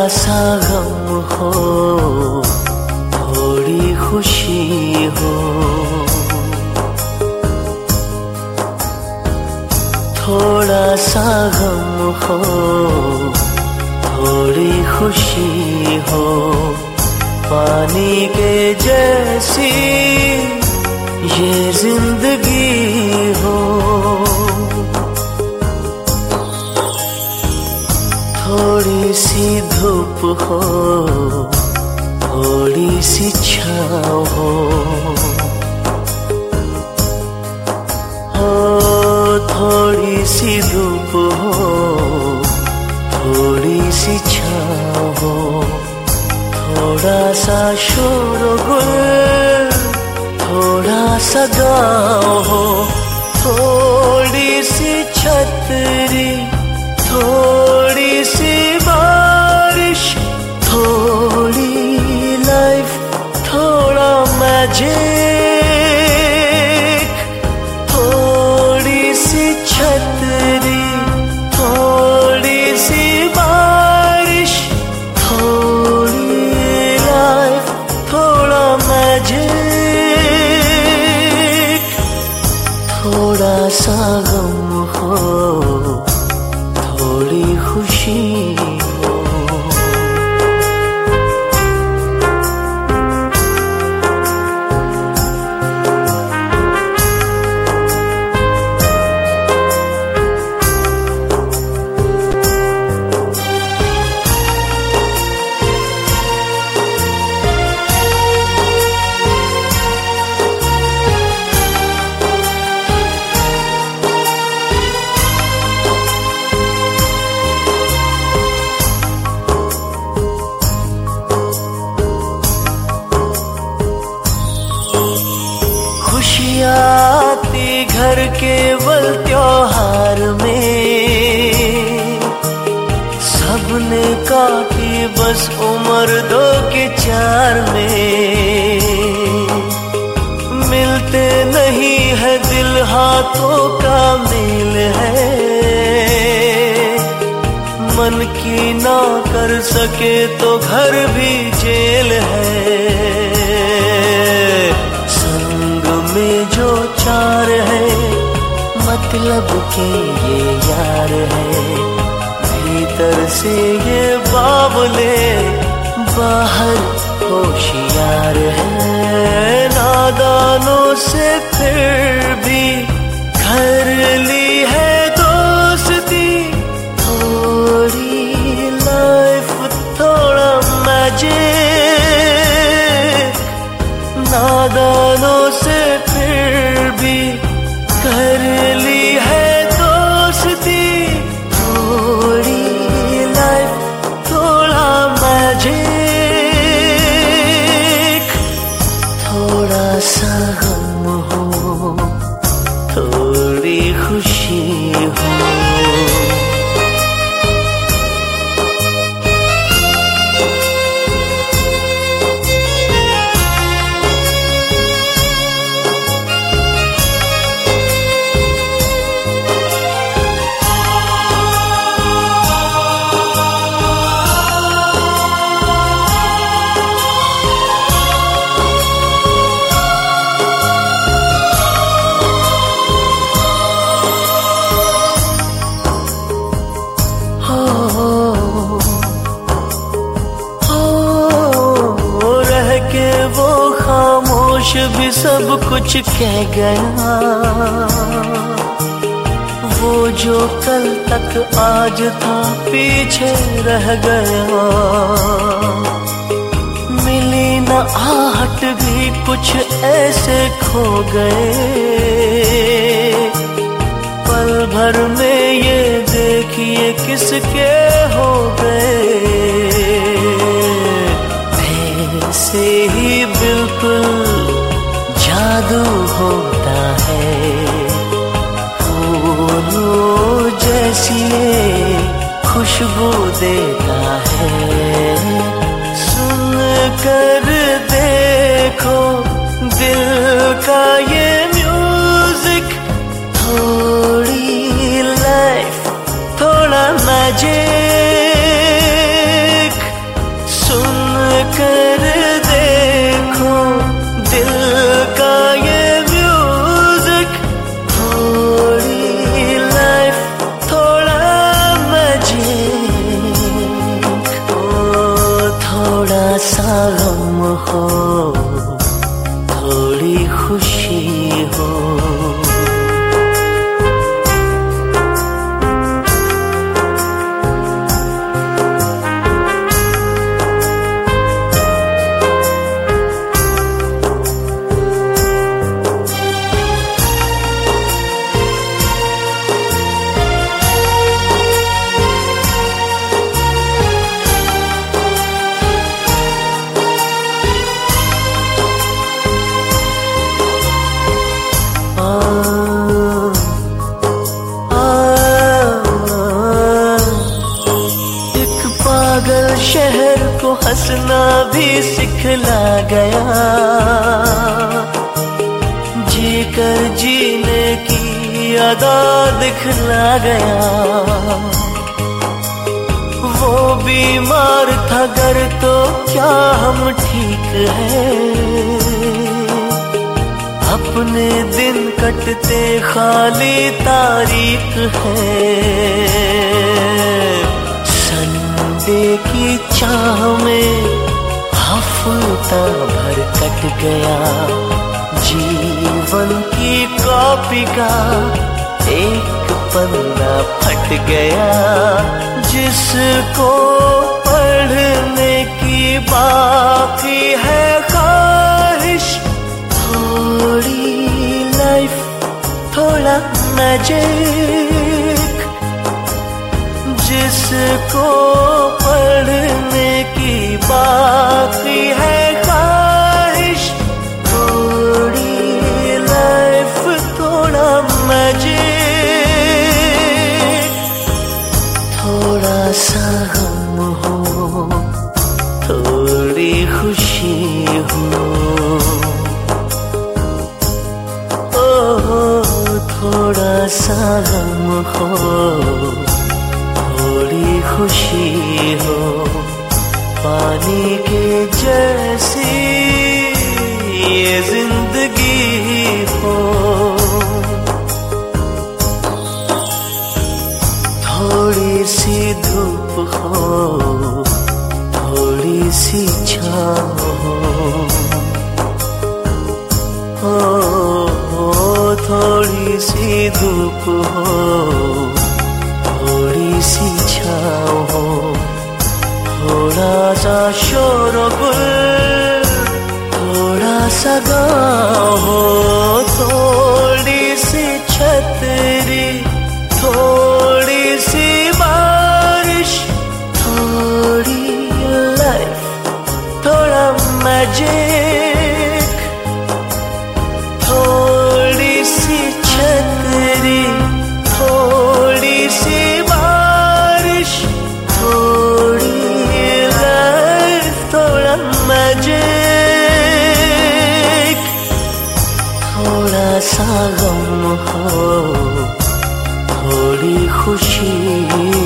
सा गम हो, थोड़ी खुशी हो, थोड़ा सा गम हो, थोड़ी खुशी हो, पानी के जैसी ये जिंदगी हो। थोड़ी सी धूप हो, थोड़ी सी छाँव हो, थोड़ी सी धूप हो, थोड़ी सी छाँव हो, थोड़ा सा शोरगुल, थोड़ा सा गाँव हो, थोड़ी सी छतरी, थोड़ी सी बारिश, थोड़ी लाइफ, थोड़ा मैजिक, थोड़ी सी छतरी, थोड़ी सी बारिश, थोड़ी लाइफ, थोड़ा मैजिक, थोड़ा सा गम हो, थोड़ी खुशी हो। खुशियाँ आती घर केवल त्योहार में, सबने काटी बस उम्र 2 के 4 में, मिलते नहीं है दिल हाथों का मेल है, मन की ना कर सके तो घर भी जेल है। में जो 4 है मतलब के ये यार है, भीतर से ये बावले बाहर होशियार है, नादानों से फिर भी कर ली है दोस्ती, थोड़ी लाइफ, थोड़ा मैजिक, नादानों से फिर भी कर ली है दोस्ती, थोड़ी लाइफ, थोड़ा मैजिक, थोड़ा सा गम हो, थोड़ी खुशी हो। खामोश भी सब कुछ कह गया, वो जो कल तक आज था पीछे रह गया, मिली न आहट भी कुछ ऐसे खो गए, पल भर में ये देखिए किसके हो गए, से ही बिल्कुल जादू होता है, फूलों जैसी खुशबू देता है, सुन कर देखो दिल का ये म्यूजिक, थोड़ी लाइफ, थोड़ा मैजिक, दिखला गया, जीकर जीने की अदा दिखला गया। वो बीमार था गर तो क्या हम ठीक हैं, अपने दिन कटते खाली तारीख है। संडे की चाह में हफ्ता भर कट गया, जीवन की कॉपी का एक पन्ना फट गया। जिसको पढ़ने की बाकी है ख्वाहिश, थोड़ी लाइफ थोड़ा मैजिक। जिसको पढ़ने की बाकी है ख्वाहिश, थोड़ी लाइफ थोड़ा मैजिक। थोड़ा सा गम हो, थोड़ी खुशी हो, थोड़ा सा गम हो, थोड़ी खुशी हो, पानी के जैसी ये जिंदगी हो। थोड़ी सी धूप हो, थोड़ी सी छाँव हो, थोड़ी सी धूप हो, थोड़ी सी छाँव हो, थोड़ा सा शोर गुल, थोड़ा सा गाँव हो, थोड़ी सी छतरी, थोड़ी सी बारिश, थोड़ी लाइफ थोड़ा मैजिक। थोड़ी सी छतरी, थोड़ी सी बारिश, थोड़ी लाइफ थोड़ा मैजिक। थोड़ा सा गम हो, थोड़ी खुशी